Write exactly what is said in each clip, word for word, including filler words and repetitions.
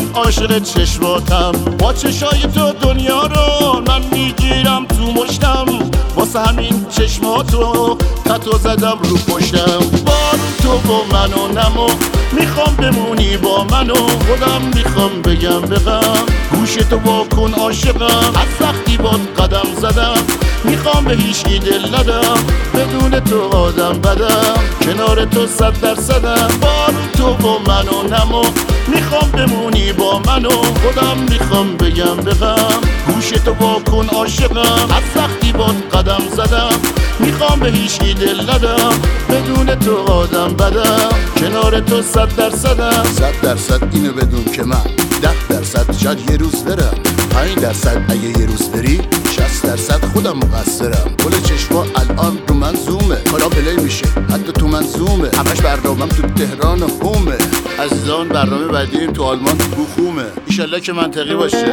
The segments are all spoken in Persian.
عاشق چشماتم، با چشای تو دنیا رو من میگیرم تو مشتم، واسه همین چشماتو تتو زدم رو پشتم. بار تو با منو نمو، میخوام بمونی با منو، خودم میخوام بگم بغم، گوش تو واکن عاشقم، از سختی باد قدم زدم، میخوام به هیچکی دل ندم، بدون تو آدم بدم، کنار تو صد درصدم. بار تو با منو نمو، میخوام بمونی با منو، خودم میخوام بگم بغم، گوش تو واکن عاشقم، از سختی باد قدم زدم، میخوام به هیچکی دل ندم، بدون تو آدم بدم، کنار تو صد درصدم. صد درصد اینو بدون که من ده درصد شاید یه روز برم، پنج درصد اگه یه روز بری، شصت درصد خودم مقصرم. گل چشما الان رو من زومه، کارا پلی میشه حتی تو من زومه، همش برنامه‌م تو تهران و هومه، عزیزان برنامه بعدیم تو آلمان تو خومه، ایشالله که منطقی باشه.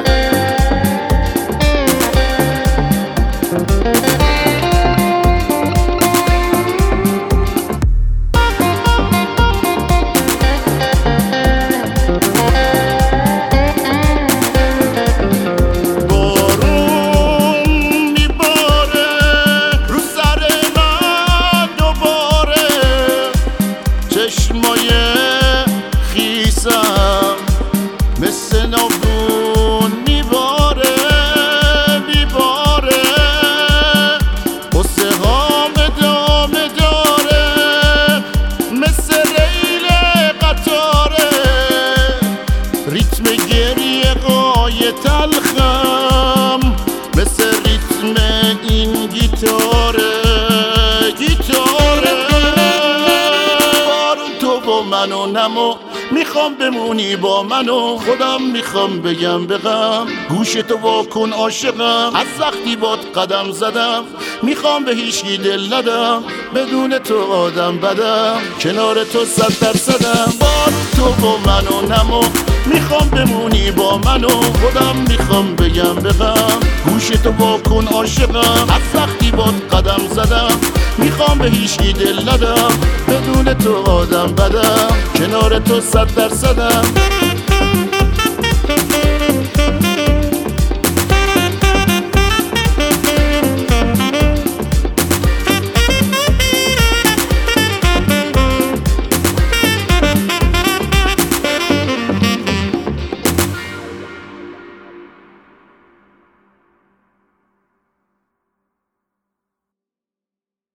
چشمای خیسم مثل ناودون میباره میباره، قصه هام ادامه داره، مثل ریل قطاره، ریتم گریه قای تلخم، مثل ریتم این گیتاره گیتاره. با منو نمو، میخوام بمونی با منو، خودم میخوام بگم بغم، گوش تو واکن عاشقم، از سختی باد قدم زدم، میخوام به هیچکی دل ندم، بدون تو آدم بدم، کنار تو صد درصدم. بار تو با منو نمو، میخوام بمونی با منو، خودم میخوام بگم بغم، گوش تو واکن عاشقم، از سختی باد قدم زدم، میخوام به هیچکی دل ندم، بدون تو آدم بدم، کنار تو صد درصدم.